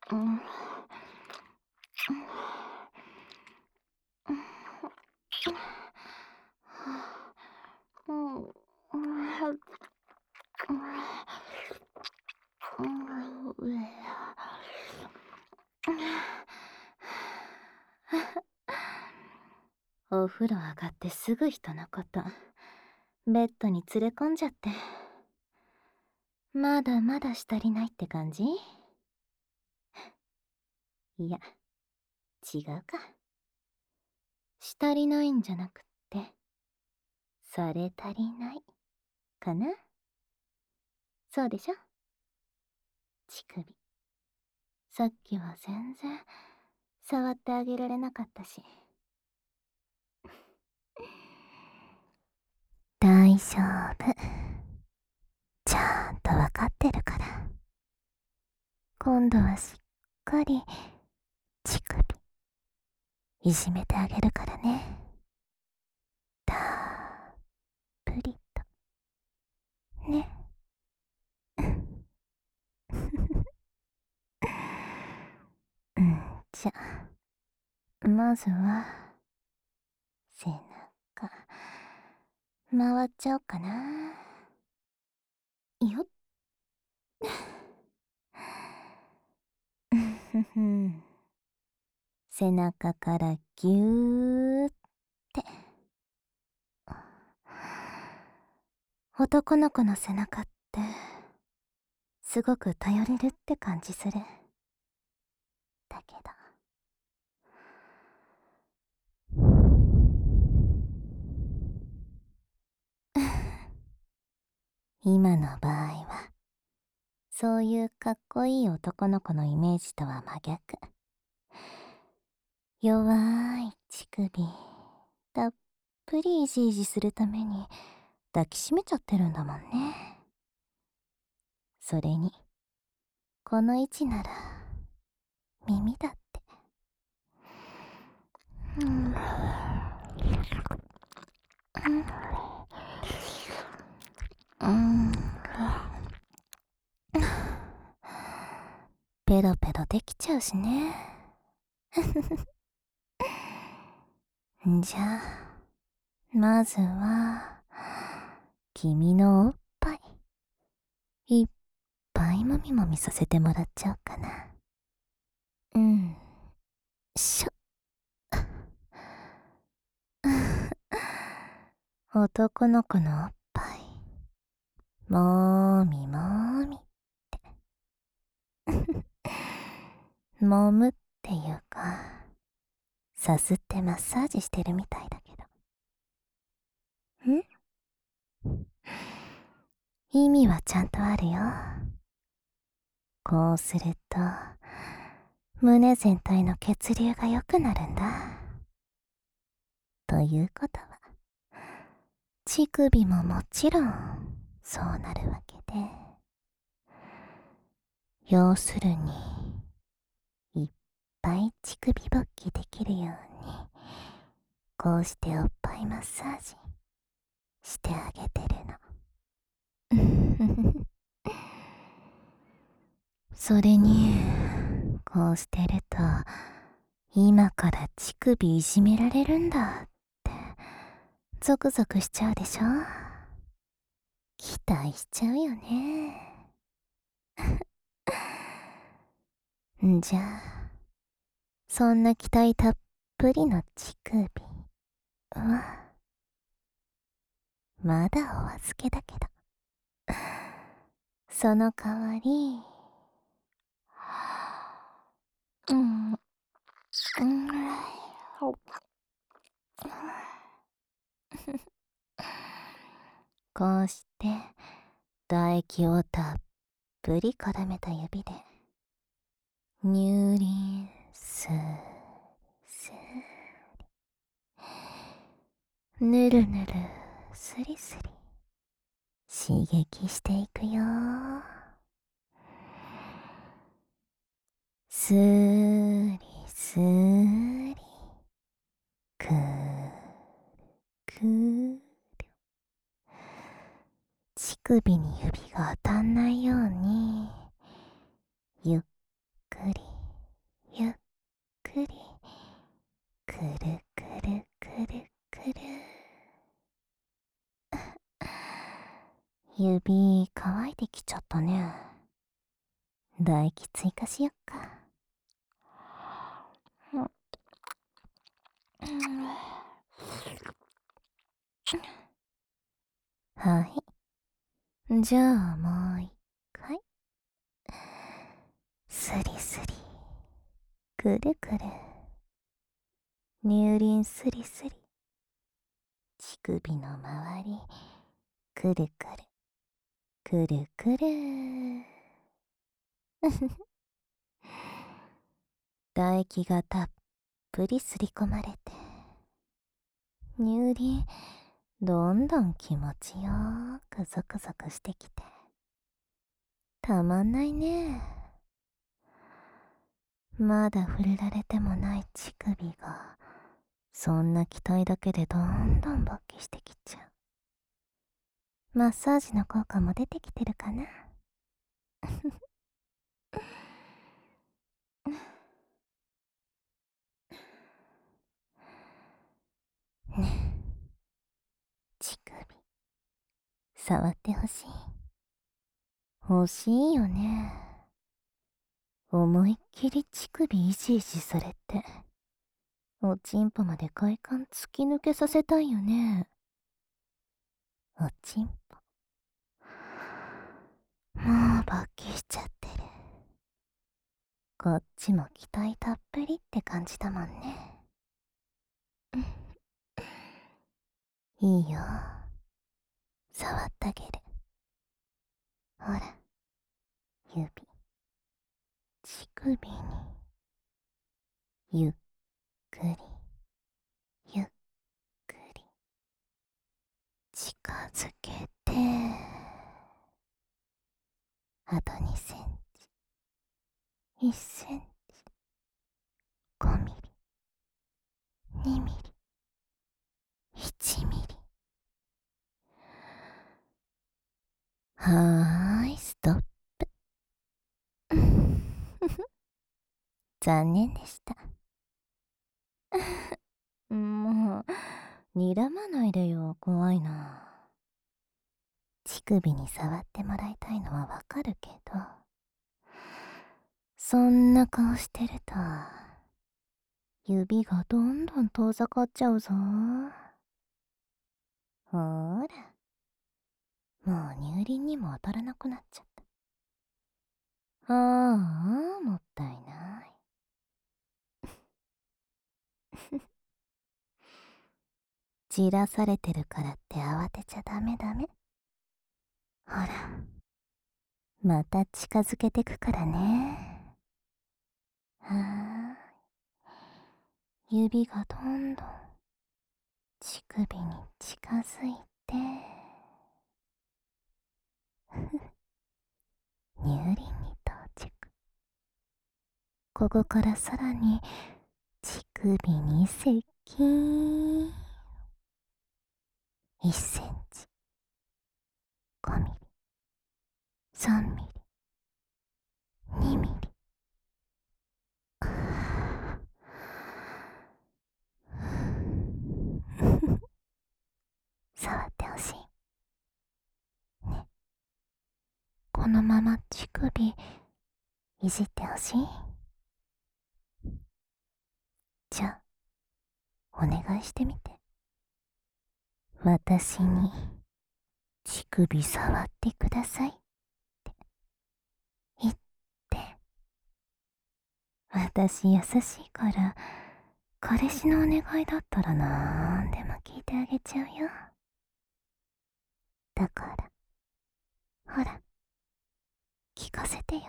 うん。お風呂上がってすぐ人のこと、ベッドに連れ込んじゃって。まだまだし足りないって感じ？いや、違うか。し足りないんじゃなくって、それ足りない、かな？そうでしょ？乳首。さっきは全然、触ってあげられなかったし。大丈夫。ちゃんとわかってるから。今度はしっかり、乳首、いじめてあげるからね。たっぷりと。ね。じゃ、まずは、背中、回っちゃおうかな。よっ。背中からぎゅーって。男の子の背中って、すごく頼れるって感じする。だけど。今の場合は、そういうかっこいい男の子のイメージとは真逆。弱い乳首、たっぷりいじいじするために抱きしめちゃってるんだもんね。それに、この位置なら、耳だって。ペロペロできちゃうしね。じゃあ、まずは、君のおっぱい、いっぱいもみもみさせてもらっちゃおうかな。しょ。男の子のおっぱい、もーみもーみって。揉むっていうか、さすってマッサージしてるみたいだけど。意味はちゃんとあるよ。こうすると、胸全体の血流が良くなるんだ。ということは、乳首ももちろん、そうなるわけで。要するに、いっぱい乳首勃起できるように、こうしておっぱいマッサージしてあげてるの。それに、こうしてると、今から乳首いじめられるんだって、ゾクゾクしちゃうでしょ？期待しちゃうよね。じゃあ、そんな期待たっぷりの乳首は、まだお預けだけど。その代わり、うん、うん、こうして、唾液をたっぷり絡めた指で、乳輪スースー、ぬるぬるスリスリ刺激していくよ。スーリスーリ、くーくー、乳首に指が当たんないように、ゆっくりりくるくるくるくる。指乾いてきちゃったね。唾液追加しよっか。はい。じゃあもう一回。スリスリ。くるくる。乳輪スリスリ。乳首の周り。くるくる。くるくる。唾液がたっぷりすり込まれて、乳輪どんどん気持ちよーくゾクゾクしてきて、たまんないね。まだ触れられてもない乳首が、そんな期待だけでどんどん勃起してきちゃう。マッサージの効果も出てきてるかな。ねえ、乳首、触ってほしい。欲しいよね。思いっきり乳首いじいじされて、おちんぽまで快感突き抜けさせたいよね。おちんぽ。もう勃起しちゃってる。こっちも期待たっぷりって感じだもんね。いいよ。触ってあげる。ほら、指。乳首に、ゆっくり、ゆっくり、近づけて、あと2センチ、1センチ、5ミリ、2ミリ、1ミリ。はーい、ストップ。残念でした。もう、睨まないでよ、怖いな。乳首に触ってもらいたいのはわかるけど、そんな顔してると、指がどんどん遠ざかっちゃうぞ。ほーら、もう乳輪にも当たらなくなっちゃった。ああ、もったいない。じらされてるからって慌てちゃダメダメ。ほら、また近づけてくからね。はーい。指がどんどん乳首に近づいて、乳輪に到着。ここからさらに乳首に接近。1センチ、5ミリ、3ミリ、2ミリ。触ってほしい。ね。このまま乳首いじってほしい。じゃあ、お願いしてみて。私に乳首触ってくださいって言って。私優しいから、彼氏のお願いだったらなんでも聞いてあげちゃうよ。だから、ほら、聞かせてよ。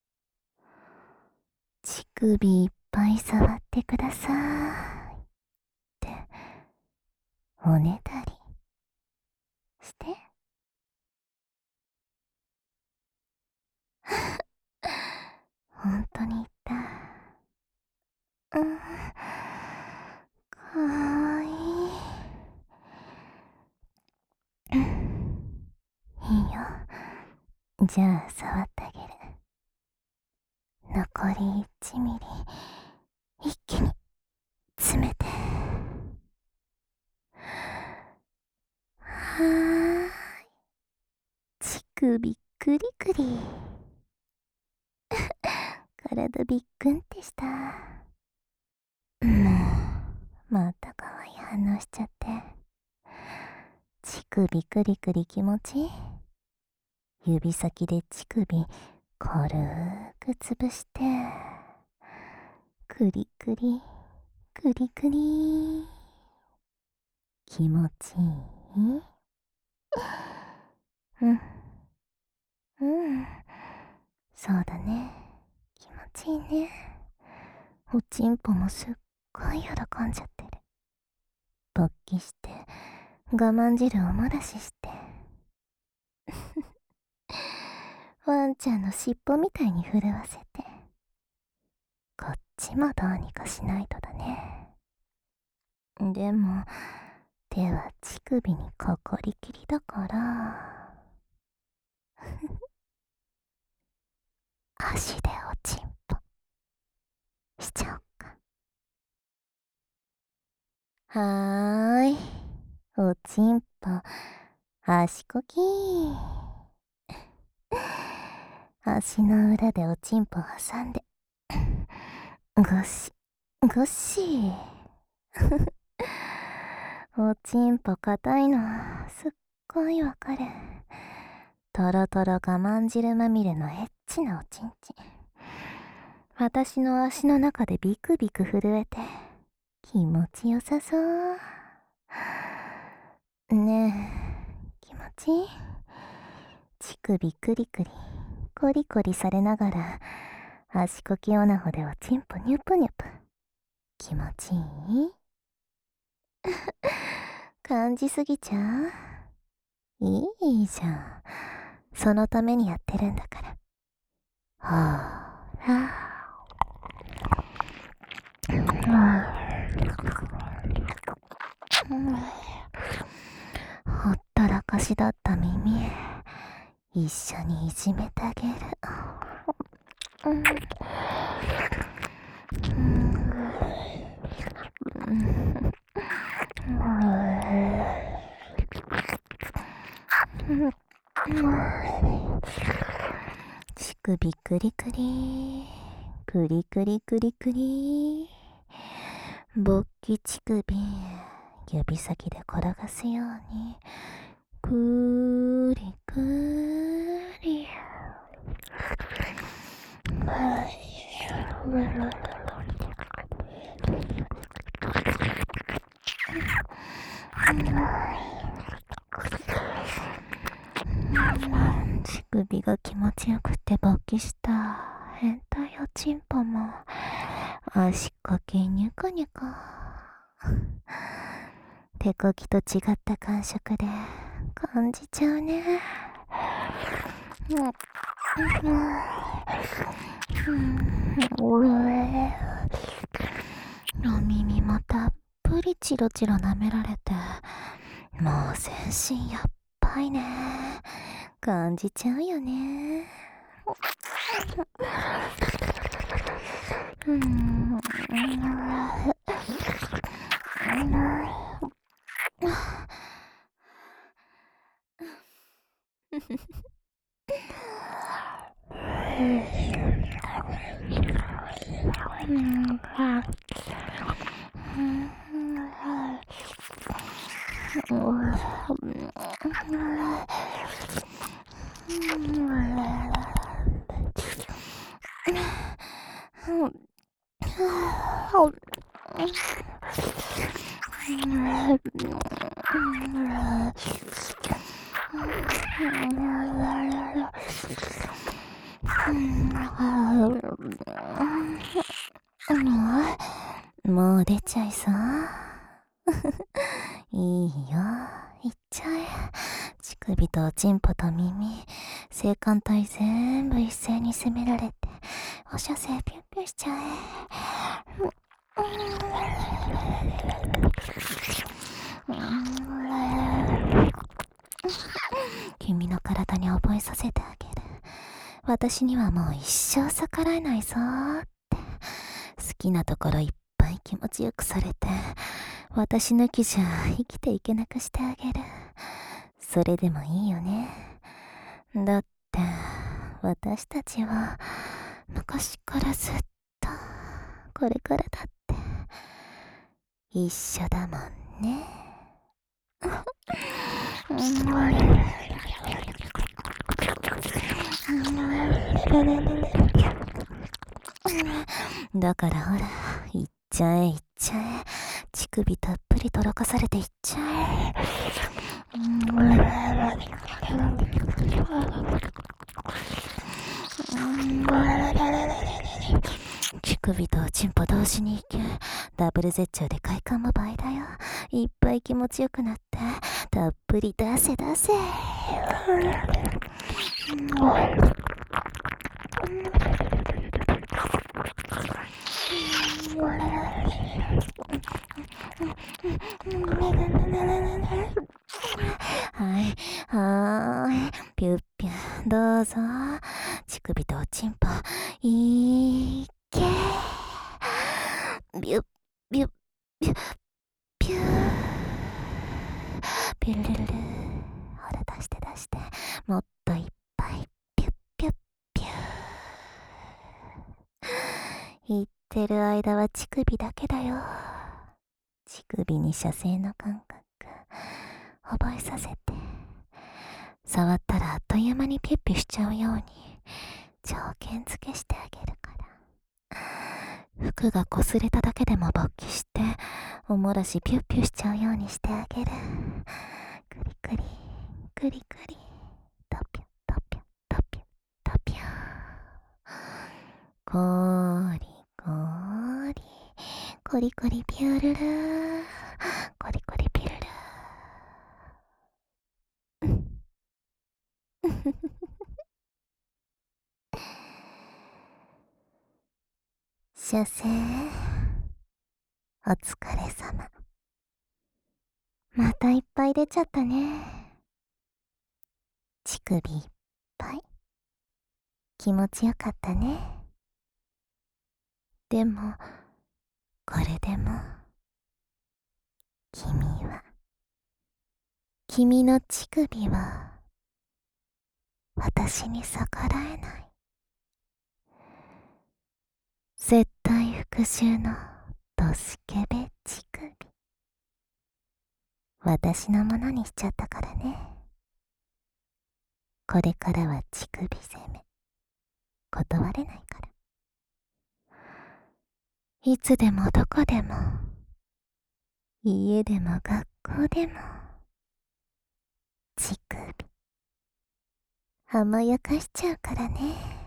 乳首いっぱい触ってくださいっておねだりして。本当に言った。うん、かわいい。うん、いいよ。じゃあ触ってあげる。残り1ミリ、一気首クリクリ。体びっくんってした。もう、また可愛い反応しちゃって。乳首クリクリ気持ちいい。指先で乳首軽く潰して、クリクリ、クリクリ。気持ちいい？うん。うん。そうだね。気持ちいいね。おちんぽもすっごい喜んじゃってる。勃起して、我慢汁を漏らしして。ワンちゃんの尻尾みたいに震わせて。こっちもどうにかしないとだね。でも、手は乳首にかかりきりだから。足でおちんぽしちゃおっか。はーい。おちんぽ、足こき足の裏でおちんぽ挟んで、ゴシ、ゴシおちんぽ硬いの、すっごいわかる。トロトロ我慢汁まみれのエッチなおちんちん。私の足の中でビクビク震えて、気持ちよさそう。ねえ、気持ちいい？乳首クリクリ、コリコリされながら、足こきオナホでおちんぽニュプニュプ。気持ちいい？感じすぎちゃう？いいじゃん。そのためにやってるんだから。ほら。ほったらかしだった耳、一緒にいじめてあげる。乳首クリクリ、クリクリクリクリ。勃起乳首、指先で転がすように、くりくり。乳首が気持ちよくて勃起した変態おちんぽも足かけニュコニュコ。手こきと違った感触で感じちゃうね。お耳もたっぷりチロチロ舐められて、もう全身やっばいね。感じちゃうよね。もう出ちゃいそう。いいよ、いっちゃえ。乳首とおちんぽと耳、性感帯全部一斉に攻められて、お射精ピュンピュンしちゃえ。君の体に覚えさせてあげる。私にはもう一生逆らえないぞーって。好きなところいっぱい気持ちよくされて、私抜きじゃ生きていけなくしてあげる。それでもいいよね。 だって私たちは昔からずっとこれからだって一緒だもんね。だからほら、いっちゃえいっちゃえ、乳首たっぷりとろかされていっちゃえ。乳首とチンポ同時にいけ、ダブル絶頂で快感も倍だよ。いっぱい気持ちよくなって、たっぷり出せ出せ。はい、はーい、ピュッピュ、どうぞ。乳首とおちんぽ、いーけー。ビュッ、ビュッ、ビュッ、ピュー。ピュルルル。ほら出して出して。もっといっぱい。ピュッピュッピュー。言ってる間は乳首だけだよ。乳首に射精の感覚覚えさせて、触ったらあっという間にピュッピュしちゃうように条件付けしてあげるから。服が擦れただけでも勃起しておもらしピュッピュしちゃうようにしてあげる。クリクリクリクリ、トピュトピュトピュトピュ。コリコリコリコリピュルルー、コリコリピュルルー。射精お疲れ様。またいっぱい出ちゃったね。乳首いっぱい。気持ちよかったね。でもこれでも君の乳首は私に逆らえない。絶対復讐のドスケベ乳首、私のものにしちゃったからね。これからは乳首攻め断れないから。いつでもどこでも、家でも学校でも乳首甘やかしちゃうからね。